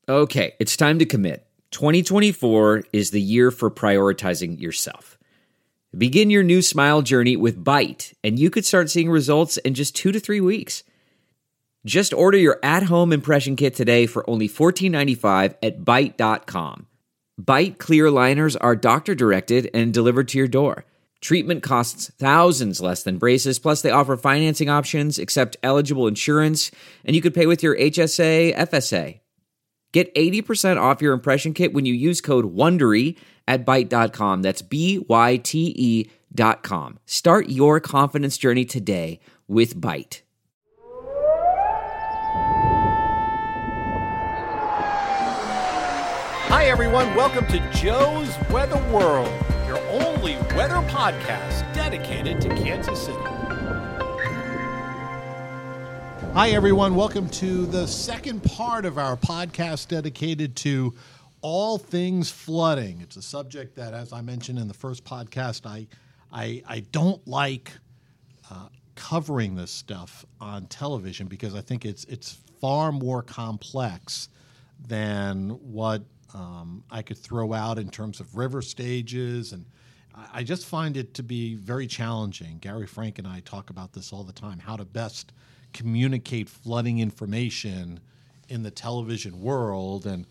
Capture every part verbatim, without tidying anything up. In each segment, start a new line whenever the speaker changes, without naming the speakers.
Okay, it's time to commit. twenty twenty-four is the year for prioritizing yourself. Begin your new smile journey with Byte, and you could start seeing results in just two to three weeks. Just order your at-home impression kit today for only fourteen ninety-five at byte dot com. Byte clear aligners are doctor-directed and delivered to your door. Treatment costs thousands less than braces, plus they offer financing options, accept eligible insurance, and you could pay with your H S A, F S A. Get eighty percent off your impression kit when you use code WONDERY at byte dot com. That's B Y T E dot com. Start your confidence journey today with Byte.
Hi, everyone. Welcome to Joe's Weather World, your only weather podcast dedicated to Kansas City.
Hi, everyone. Welcome to the second part of our podcast dedicated to all things flooding. It's a subject that, as I mentioned in the first podcast, I I, I don't like uh, covering this stuff on television because I think it's it's far more complex than what um, I could throw out in terms of river stages, and I, I just find it to be very challenging. Gary Frank and I talk about this all the time, how to best communicate flooding information in the television world, and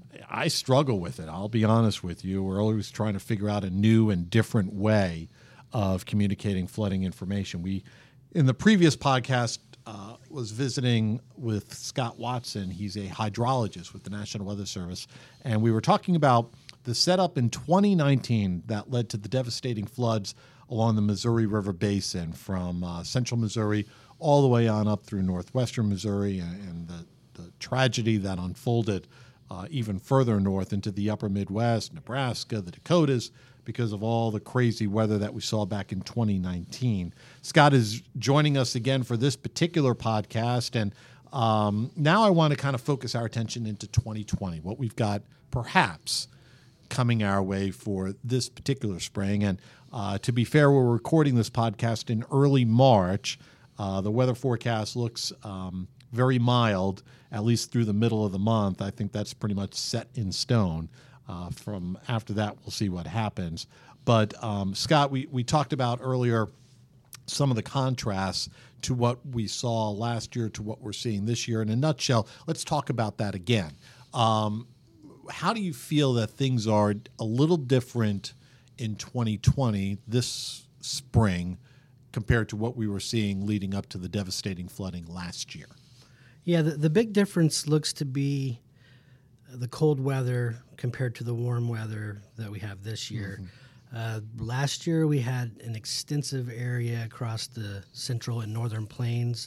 I struggle with it. I'll be honest with you. We're always trying to figure out a new and different way of communicating flooding information. We, in the previous podcast, uh, was visiting with Scott Watson. He's a hydrologist with the National Weather Service, and we were talking about the setup in twenty nineteen that led to the devastating floods along the Missouri River Basin from uh, central Missouri all the way on up through northwestern Missouri, and, and the, the tragedy that unfolded uh, even further north into the upper Midwest, Nebraska, the Dakotas, because of all the crazy weather that we saw back in twenty nineteen. Scott is joining us again for this particular podcast, and um, now I want to kind of focus our attention into twenty twenty, what we've got perhaps coming our way for this particular spring. And uh, to be fair, we're recording this podcast in early March. Uh, the weather forecast looks um, very mild, at least through the middle of the month. I think that's pretty much set in stone. Uh, from after that, we'll see what happens. But, um, Scott, we, we talked about earlier some of the contrasts to what we saw last year to what we're seeing this year. In a nutshell, let's talk about that again. Um, how do you feel that things are a little different in twenty twenty, this spring, compared to what we were seeing leading up to the devastating flooding last year?
Yeah, the, the big difference looks to be the cold weather compared to the warm weather that we have this year. Mm-hmm. Uh, last year, we had an extensive area across the central and northern plains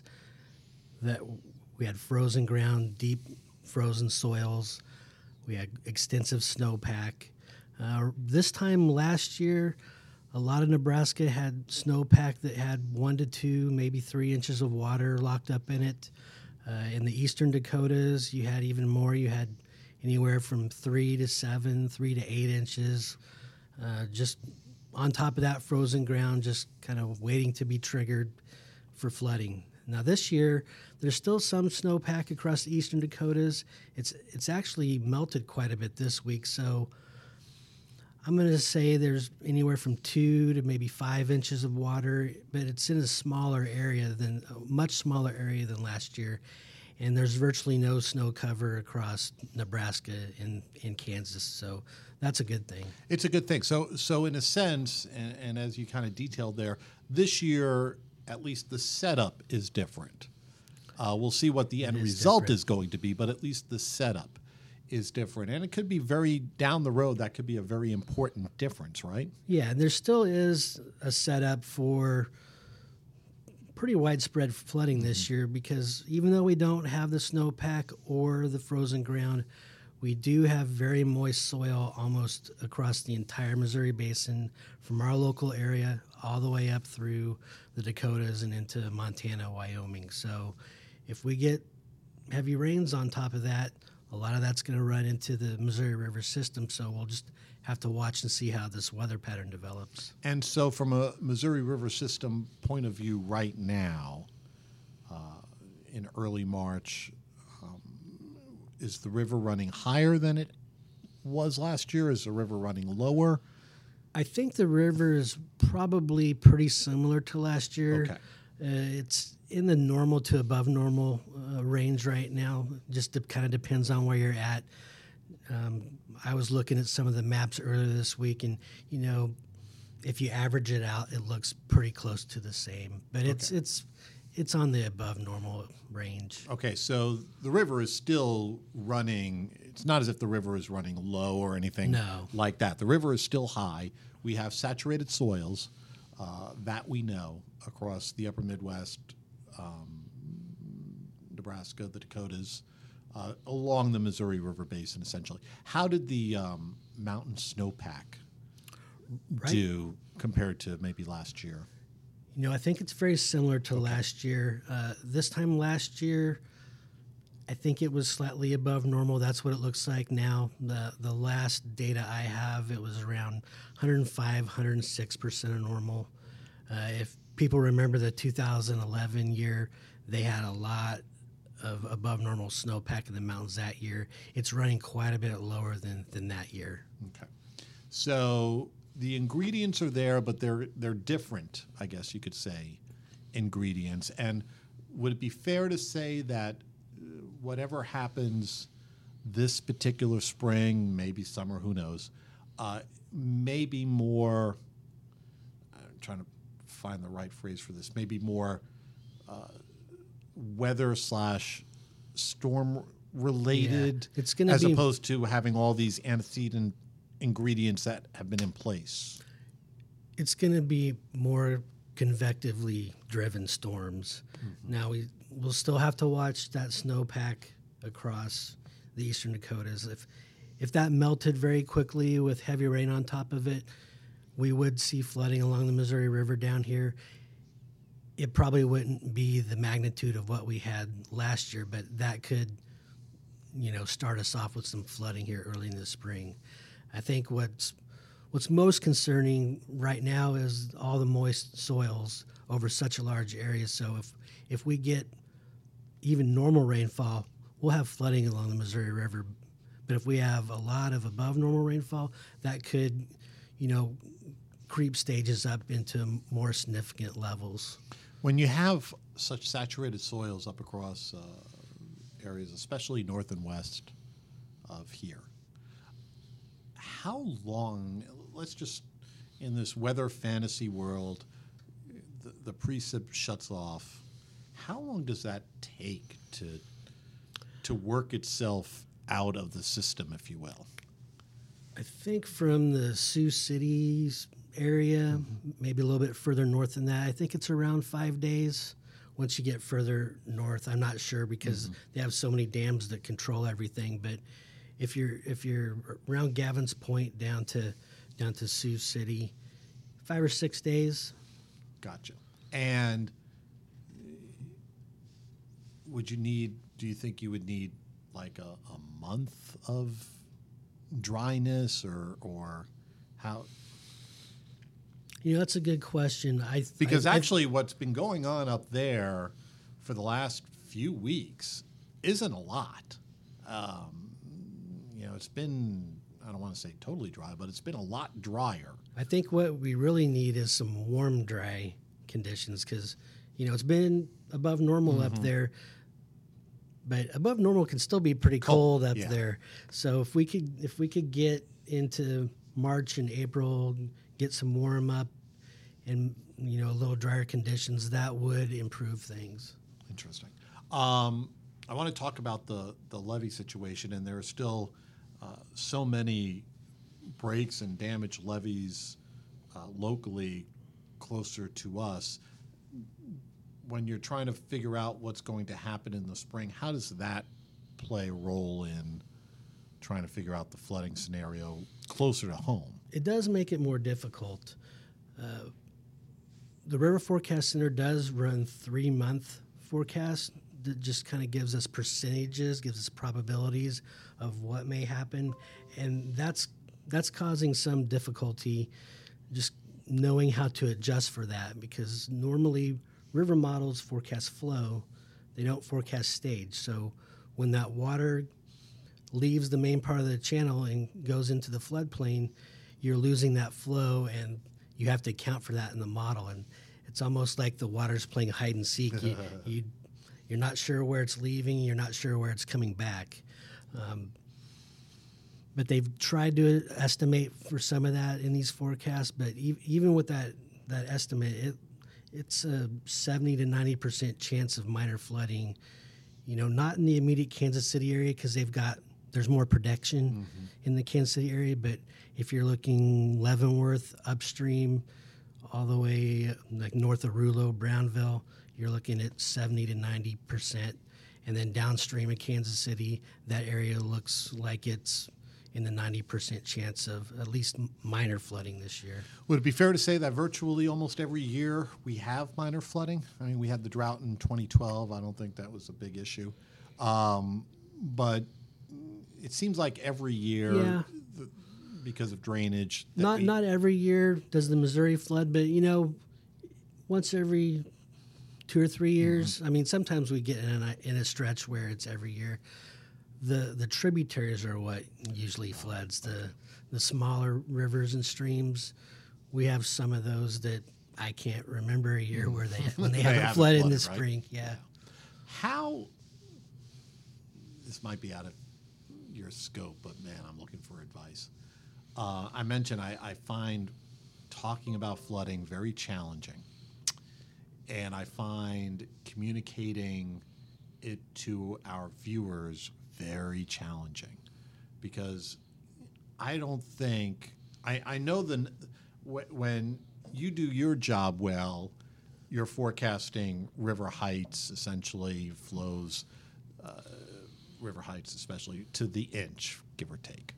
that we had frozen ground, deep frozen soils. We had extensive snowpack. Uh, this time last year, a lot of Nebraska had snowpack that had one to two, maybe three inches of water locked up in it. Uh, in the eastern Dakotas, you had even more. You had anywhere from three to seven, three to eight inches. Uh, just on top of that frozen ground, just kind of waiting to be triggered for flooding. Now this year, there's still some snowpack across the eastern Dakotas. It's it's actually melted quite a bit this week, so I'm going to say there's anywhere from two to maybe five inches of water, but it's in a smaller area than a much smaller area than last year, and there's virtually no snow cover across Nebraska and, and Kansas, so that's a good thing.
It's a good thing. So, so in a sense, and, and as you kind of detailed there, this year at least the setup is different. Uh, we'll see what the end result different. is going to be, but at least the setup is different. And it could be very, down the road, that could be a very important difference, right?
Yeah, and there still is a setup for pretty widespread flooding this mm-hmm. year, because even though we don't have the snowpack or the frozen ground, we do have very moist soil almost across the entire Missouri Basin, from our local area all the way up through the Dakotas and into Montana, Wyoming. So if we get heavy rains on top of that, a lot of that's going to run into the Missouri River system, so we'll just have to watch and see how this weather pattern develops.
And so from a Missouri River system point of view right now, uh, in early March, um, is the river running higher than it was last year? Is the river running lower?
I think the river is probably pretty similar to last year.
Okay.
Uh, it's in the normal to above normal uh, range right now. Just de- kind of depends on where you're at. Um, I was looking at some of the maps earlier this week, and you know, if you average it out, it looks pretty close to the same. But it's
Okay.
it's it's on the above normal range.
Okay, so the river is still running. It's not as if the river is running low or anything
No.
like that. The river is still high. We have saturated soils, uh, that we know, across the upper Midwest, um, Nebraska, the Dakotas, uh, along the Missouri River Basin, essentially. How did the um, mountain snowpack
Right.
do compared to maybe last year?
You know, I think it's very similar to last year. Uh, this time last year, I think it was slightly above normal. That's what it looks like now. The the last data I have, it was around one oh five, one oh six percent of normal. Uh, if people remember the two thousand eleven year, they had a lot of above normal snowpack in the mountains that year. It's running quite a bit lower than, than that year.
Okay. So the ingredients are there, but they're they're different, I guess you could say, ingredients. And would it be fair to say that uh, whatever happens this particular spring, maybe summer, who knows, uh, maybe more, I'm trying to find the right phrase for this, maybe more uh, weather slash storm related,
Yeah, it's gonna
as
be-
opposed to having all these antecedent ingredients that have been in place?
It's going to be more convectively driven storms. Mm-hmm. Now we we'll still have to watch that snowpack across the eastern Dakotas. If if that melted very quickly with heavy rain on top of it, we would see flooding along the Missouri River down here. It probably wouldn't be the magnitude of what we had last year, but that could, you know, start us off with some flooding here early in the spring. I think what's what's most concerning right now is all the moist soils over such a large area. So if if we get even normal rainfall, we'll have flooding along the Missouri River. But if we have a lot of above normal rainfall, that could, you know, creep stages up into more significant levels.
When you have such saturated soils up across uh, areas, especially north and west of here, how long, let's just, in this weather fantasy world, the, the precip shuts off. How long does that take to to work itself out of the system, if you will?
I think from the Sioux Cities area, mm-hmm. maybe a little bit further north than that, I think it's around five days. Once you get further north, I'm not sure because mm-hmm. they have so many dams that control everything. But if you're if you're around Gavin's Point down to down to Sioux City, five or six days.
Gotcha. And would you need? Do you think you would need like a, a month of dryness, or or how?
You know, that's a good question. I
Because
I,
actually, what's been going on up there for the last few weeks isn't a lot. Um, you know, it's been, I don't want to say totally dry, but it's been a lot drier.
I think what we really need is some warm, dry conditions because, you know, it's been above normal mm-hmm. up there. But above normal can still be pretty cold, cold up yeah. there. So if we could if we could get into March and April, get some warm up and, you know, a little drier conditions, that would improve things.
Interesting. Um, I want to talk about the, the levee situation, and there are still uh, so many breaks and damaged levees uh, locally closer to us. When you're trying to figure out what's going to happen in the spring, how does that play a role in trying to figure out the flooding scenario closer to home?
It does make it more difficult. Uh, the River Forecast Center does run three-month forecasts that just kind of gives us percentages, gives us probabilities of what may happen, and that's that's causing some difficulty just knowing how to adjust for that because normally river models forecast flow, they don't forecast stage. So when that water leaves the main part of the channel and goes into the floodplain, you're losing that flow, and you have to account for that in the model. And it's almost like the water's playing hide and seek. You, you, you're not sure where it's leaving. You're not sure where it's coming back. Um, but they've tried to estimate for some of that in these forecasts. But e- even with that that estimate, it it's a seventy to ninety percent chance of minor flooding. You know, not in the immediate Kansas City area because they've got there's more protection mm-hmm. in the Kansas City area. But if you're looking Leavenworth upstream, all the way like north of Rulo, Brownville, you're looking at seventy to ninety percent. And then downstream of Kansas City, that area looks like it's in the ninety percent chance of at least minor flooding this year.
Would it be fair to say that virtually almost every year we have minor flooding? I mean, we had the drought in twenty twelve. I don't think that was a big issue. Um, but it seems like every year,
yeah.
the, because of drainage.
Not
we,
not every year does the Missouri flood, but, you know, once every two or three years. Mm-hmm. I mean, sometimes we get in a, in a stretch where it's every year. The the tributaries are what usually floods. The the smaller rivers and streams, we have some of those that I can't remember a year where they when they, they haven't, haven't flooded, flooded in the right? spring. Yeah. yeah.
How? This might be out of your scope, but man, I'm looking for advice. Uh, I mentioned I, I find talking about flooding very challenging, and I find communicating it to our viewers very challenging, because I don't think I, I know the when you do your job well, you're forecasting river heights, essentially flows, uh, river heights especially to the inch, give or take.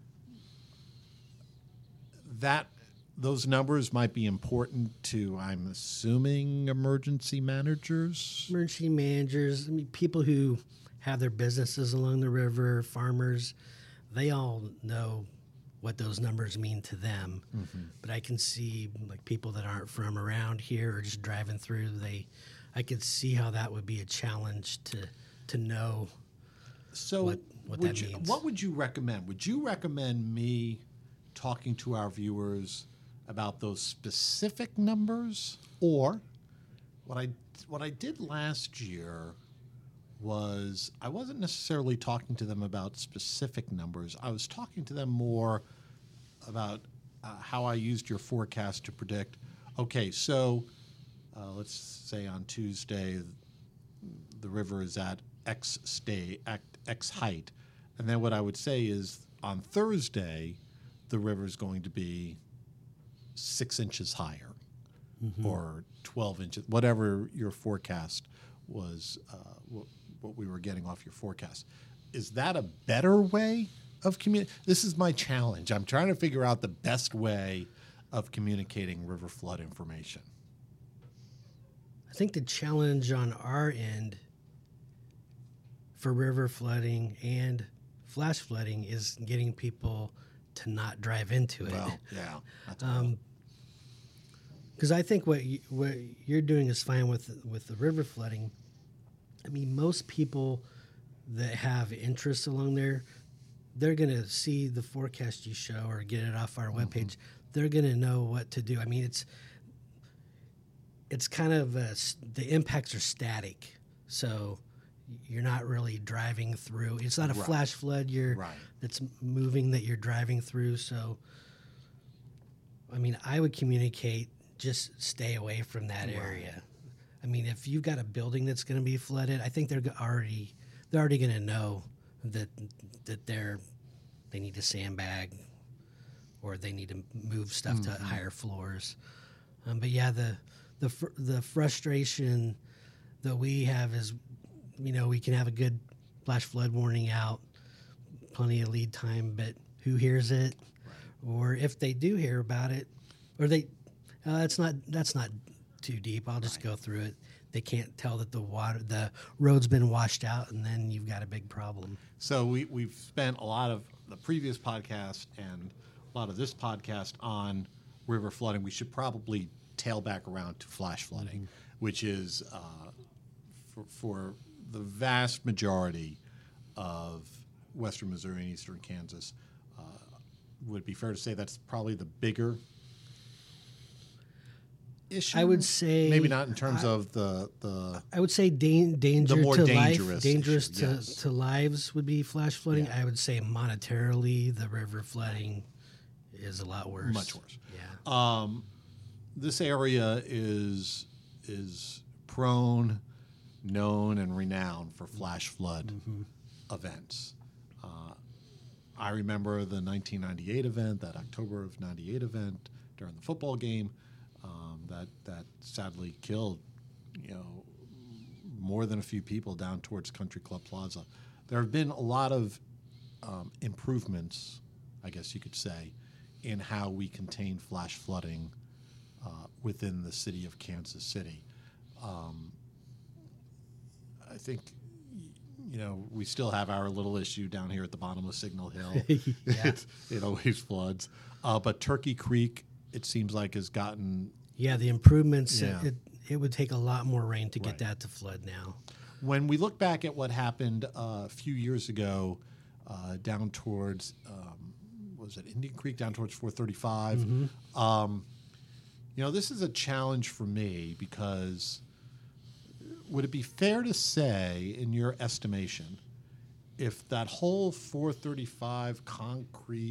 That those numbers might be important to, I'm assuming, emergency managers.
Emergency managers, I mean, people who have their businesses along the river, farmers, they all know what those numbers mean to them. Mm-hmm. But I can see like people that aren't from around here or just driving through, they I could see how that would be a challenge to to know
so
what, what
would
that
you,
means.
What would you recommend? Would you recommend me talking to our viewers about those specific numbers? Or what I what I did last year was I wasn't necessarily talking to them about specific numbers. I was talking to them more about uh, how I used your forecast to predict, okay, so uh, let's say on Tuesday the river is at X stay, at X height. And then what I would say is on Thursday the river is going to be six inches higher mm-hmm. or twelve inches, whatever your forecast was, uh, what, what we were getting off your forecast. Is that a better way of communicating? This is my challenge. I'm trying to figure out the best way of communicating river flood information.
I think the challenge on our end for river flooding and flash flooding is getting people to not drive into it.
Well, yeah. That's
um, because I think what you, what you're doing is fine with with the river flooding. I mean, most people that have interests along there, they're going to see the forecast you show or get it off our mm-hmm. webpage. They're going to know what to do. I mean, it's it's kind of a, the impacts are static, so you're not really driving through. It's not a right. flash flood. You're
right.
that's moving that you're driving through. So, I mean, I would communicate just stay away from that right. area. I mean, if you've got a building that's going to be flooded, I think they're already they're already going to know that that they're they need to sandbag or they need to move stuff mm-hmm. to higher floors. Um, but yeah, the the fr- the frustration that we have is, you know, we can have a good flash flood warning out, plenty of lead time, but who hears it? Right. Or if they do hear about it, or they, uh, it's not that's not too deep. I'll just right. go through it. They can't tell that the water, the road's been washed out, and then you've got a big problem.
So we we've spent a lot of the previous podcast and a lot of this podcast on river flooding. We should probably tail back around to flash flooding, mm-hmm. which is uh, for, for the vast majority of western Missouri and eastern Kansas. Uh, would it be fair to say that's probably the bigger issue?
I would say
maybe not in terms
I,
of the the.
I would say da- danger
The more
to
dangerous
life, dangerous
issue,
to,
yes.
to lives would be flash flooding.
Yeah.
I would say monetarily, the river flooding is a lot worse.
Much worse.
Yeah.
Um, this area is is prone, known, and renowned for flash flood
Mm-hmm.
events. Uh, I remember the nineteen ninety-eight event, that October of ninety-eight event during the football game, um, that that sadly killed, you know, more than a few people down towards Country Club Plaza. There have been a lot of um, improvements, I guess you could say, in how we contain flash flooding uh, within the city of Kansas City. Um, I think, you know, we still have our little issue down here at the bottom of Signal Hill. it, it always floods. Uh, but Turkey Creek, it seems like, has gotten...
Yeah, the improvements,
Yeah.
it, it would take a lot more rain to get
Right.
that to flood now.
When we look back at what happened uh, a few years ago uh, down towards, um, what was it, Indian Creek, down towards four thirty-five,
Mm-hmm.
um, you know, this is a challenge for me because would it be fair to say, in your estimation, if that whole four thirty-five concrete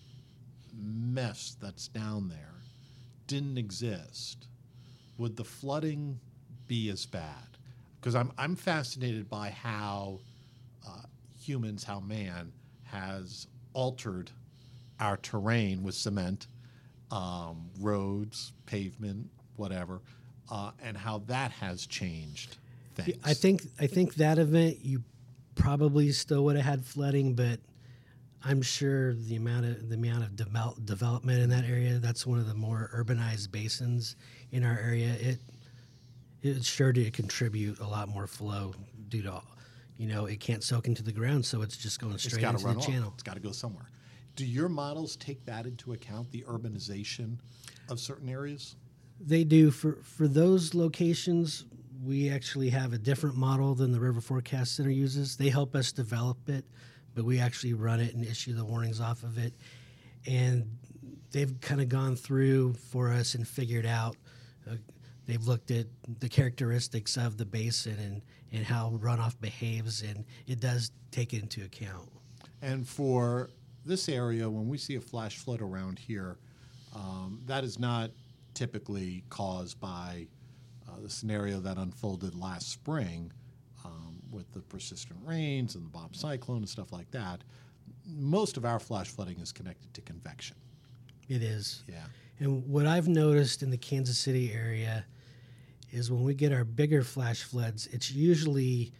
mess that's down there didn't exist, would the flooding be as bad? Because I'm I'm fascinated by how uh, humans, how man has altered our terrain with cement, um, roads, pavement, whatever, uh, and how that has changed things.
I think I think that event you probably still would have had flooding, but I'm sure the amount of the amount of devel- development in that area, that's one of the more urbanized basins in our area. It it's sure to contribute a lot more flow due to, you know, it can't soak into the ground, so it's just going
It's
straight
got to
into
run
the
off.
channel.
It's got to go somewhere. Do your models take that into account, the urbanization of certain areas?
They do. For for those locations, we actually have a different model than the River Forecast Center uses. They help us develop it, but we actually run it and issue the warnings off of it. And they've kind of gone through for us and figured out, uh, they've looked at the characteristics of the basin and, and how runoff behaves, and it does take it into account.
And for this area, when we see a flash flood around here, um, that is not typically caused by uh, the scenario that unfolded last spring um, with the persistent rains and the bomb cyclone and stuff like that. Most of our flash flooding is connected to convection.
It is.
Yeah.
And what I've noticed in the Kansas City area is when we get our bigger flash floods, it's usually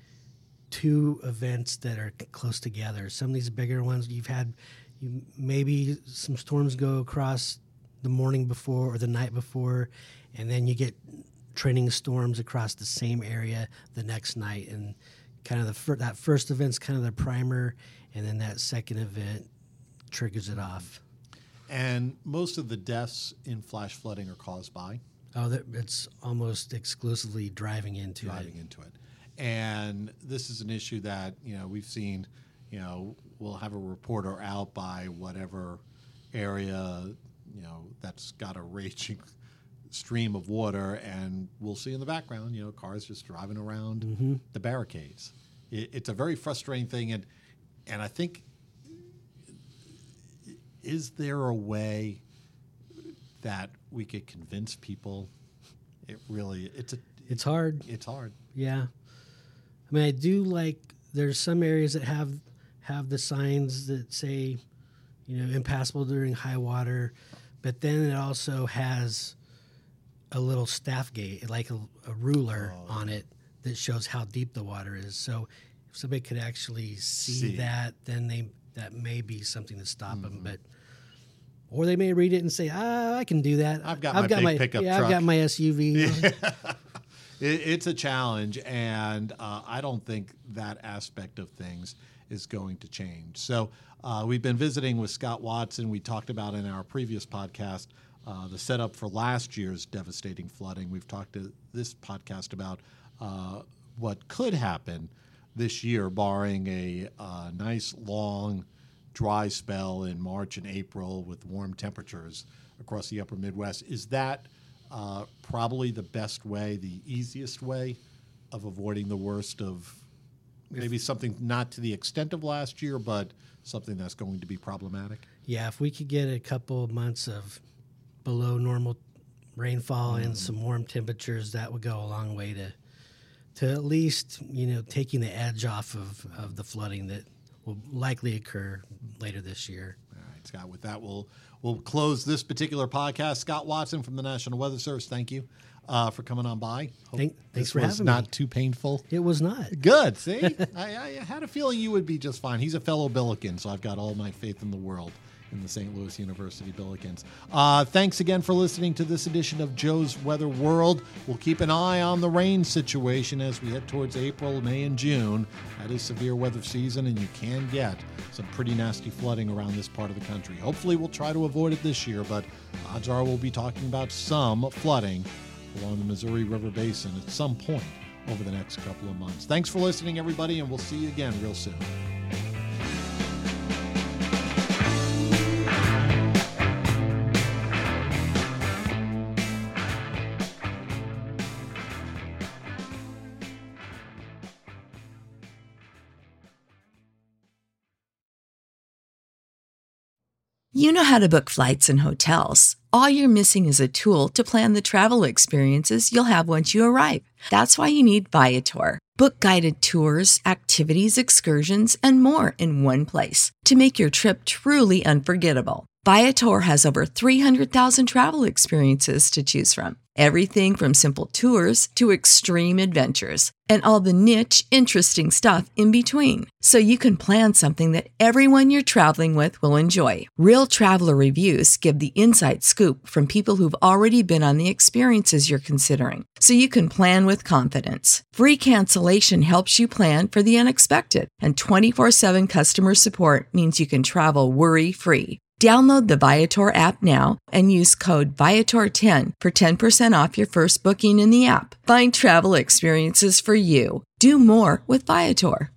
two events that are c- close together. Some of these bigger ones, you've had you, maybe some storms go across the morning before or the night before, and then you get training storms across the same area the next night. And kind of the fir- that first event's kind of the primer, and then that second event triggers it off.
And most of the deaths in flash flooding are caused by
Oh, that, it's almost exclusively driving into
driving
it.
into it. And this is an issue that, you know, we've seen, you know, we'll have a reporter out by whatever area, you know, that's got a raging stream of water, and we'll see in the background, you know, cars just driving around
Mm-hmm.
the barricades. It, it's a very frustrating thing, and and I think, is there a way that we could convince people? It really, it's a,
It's hard.
it's hard.
Yeah. I mean, I do like, there's some areas that have have the signs that say, you know, impassable during high water, but then it also has a little staff gate, like a, a ruler
Oh,
on it that shows how deep the water is. So if somebody could actually see,
See.
that, then they that may be something to stop them.
Mm-hmm.
But or they may read it and say, "Ah, I can do that.
I've got my big pickup
yeah,
truck."
I've got my S U V."
It, it's a challenge, and uh, I don't think that aspect of things is going to change. So uh, we've been visiting with Scott Watson. We talked about in our previous podcast uh, the setup for last year's devastating flooding. We've talked to this podcast about uh, what could happen this year, barring a uh, nice long dry spell in March and April with warm temperatures across the upper Midwest. Is that uh, probably the best way, the easiest way of avoiding the worst of maybe something not to the extent of last year, but something that's going to be problematic?
Yeah, if we could get a couple of months of below normal rainfall mm. and some warm temperatures, that would go a long way to to at least, you know, taking the edge off of, of the flooding that will likely occur later this year.
All right, Scott, with that, we'll we'll close this particular podcast. Scott Watson from the National Weather Service, thank you uh, for coming on by. Hope
Thank, thanks
this
for
was
having
not
me.
too painful.
It was not.
Good, see? I, I had a feeling you would be just fine. He's a fellow Billiken, so I've got all my faith in the world in the Saint Louis University Billikens. Uh, thanks again for listening to this edition of Joe's Weather World. We'll keep an eye on the rain situation as we head towards April, May, and June. That is severe weather season, and you can get some pretty nasty flooding around this part of the country. Hopefully we'll try to avoid it this year, but odds are we'll be talking about some flooding along the Missouri River Basin at some point over the next couple of months. Thanks for listening, everybody, and we'll see you again real soon.
You know how to book flights and hotels. All you're missing is a tool to plan the travel experiences you'll have once you arrive. That's why you need Viator. Book guided tours, activities, excursions, and more in one place to make your trip truly unforgettable. Viator has over three hundred thousand travel experiences to choose from. Everything from simple tours to extreme adventures and all the niche, interesting stuff in between. So you can plan something that everyone you're traveling with will enjoy. Real traveler reviews give the inside scoop from people who've already been on the experiences you're considering. So you can plan with confidence. Free cancellation helps you plan for the unexpected. And twenty-four seven customer support means you can travel worry-free. Download the Viator app now and use code Viator ten for ten percent off your first booking in the app. Find travel experiences for you. Do more with Viator.